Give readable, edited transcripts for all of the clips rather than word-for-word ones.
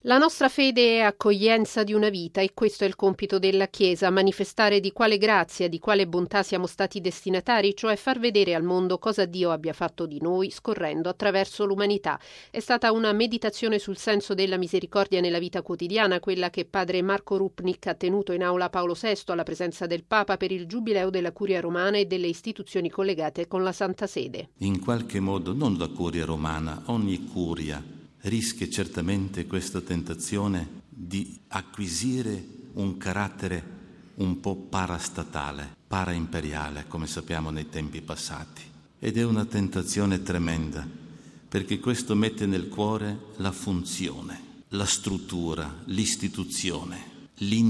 La nostra fede è accoglienza di una vita e questo è il compito della Chiesa, manifestare di quale grazia, di quale bontà siamo stati destinatari, cioè far vedere al mondo cosa Dio abbia fatto di noi scorrendo attraverso l'umanità. È stata una meditazione sul senso della misericordia nella vita quotidiana, quella che padre Marco Rupnik ha tenuto in aula Paolo VI alla presenza del Papa per il Giubileo della Curia Romana e delle istituzioni collegate con la Santa Sede. In qualche modo, non la Curia Romana, ogni curia rischia certamente questa tentazione di acquisire un carattere un po' parastatale, paraimperiale, come sappiamo nei tempi passati. Ed è una tentazione tremenda, perché questo mette nel cuore la funzione, la struttura, l'istituzione,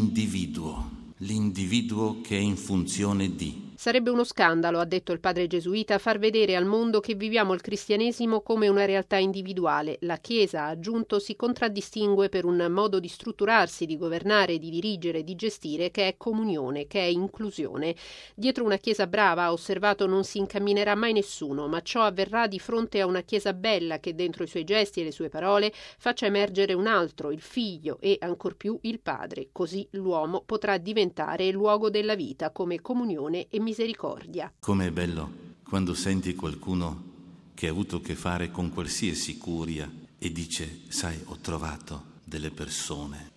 l'individuo che è in funzione di. Sarebbe uno scandalo, ha detto il padre gesuita, far vedere al mondo che viviamo il cristianesimo come una realtà individuale. La Chiesa, ha aggiunto, si contraddistingue per un modo di strutturarsi, di governare, di dirigere, di gestire, che è comunione, che è inclusione. Dietro una Chiesa brava, ha osservato, non si incamminerà mai nessuno, ma ciò avverrà di fronte a una Chiesa bella che dentro i suoi gesti e le sue parole faccia emergere un altro, il Figlio e ancor più il Padre. Così l'uomo potrà diventare il luogo della vita come comunione e misericordia. Com'è bello quando senti qualcuno che ha avuto a che fare con qualsiasi curia e dice: sai, ho trovato delle persone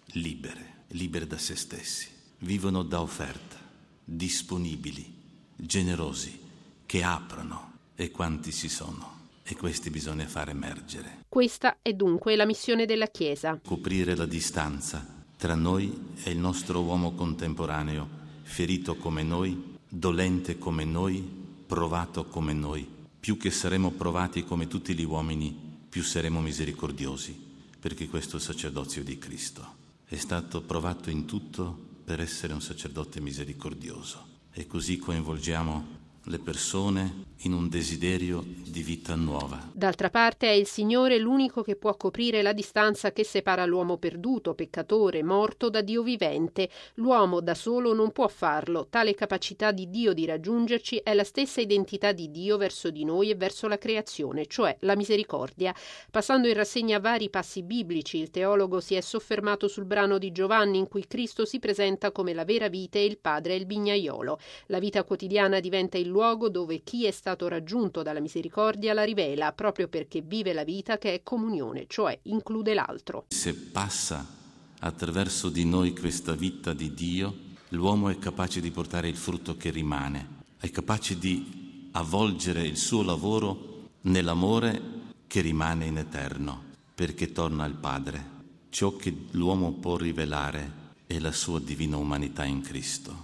libere da se stessi, vivono da offerta, disponibili, generosi, che aprono. E quanti ci sono? E questi bisogna far emergere. Questa è dunque la missione della Chiesa. Coprire la distanza tra noi e il nostro uomo contemporaneo, ferito come noi, dolente come noi, provato come noi. Più che saremo provati come tutti gli uomini, più saremo misericordiosi, perché questo è il sacerdozio di Cristo. È stato provato in tutto per essere un sacerdote misericordioso. E così coinvolgiamo le persone in un desiderio di vita nuova. D'altra parte è il Signore l'unico che può coprire la distanza che separa l'uomo perduto, peccatore, morto da Dio vivente. L'uomo da solo non può farlo. Tale capacità di Dio di raggiungerci è la stessa identità di Dio verso di noi e verso la creazione, cioè la misericordia. Passando in rassegna vari passi biblici, il teologo si è soffermato sul brano di Giovanni in cui Cristo si presenta come la vera vite e il Padre è il vignaiolo. La vita quotidiana diventa il luogo dove chi è stato raggiunto dalla misericordia la rivela, proprio perché vive la vita che è comunione, cioè include l'altro. Se passa attraverso di noi questa vita di Dio, l'uomo è capace di portare il frutto che rimane, è capace di avvolgere il suo lavoro nell'amore che rimane in eterno, perché torna al Padre. Ciò che l'uomo può rivelare è la sua divina umanità in Cristo.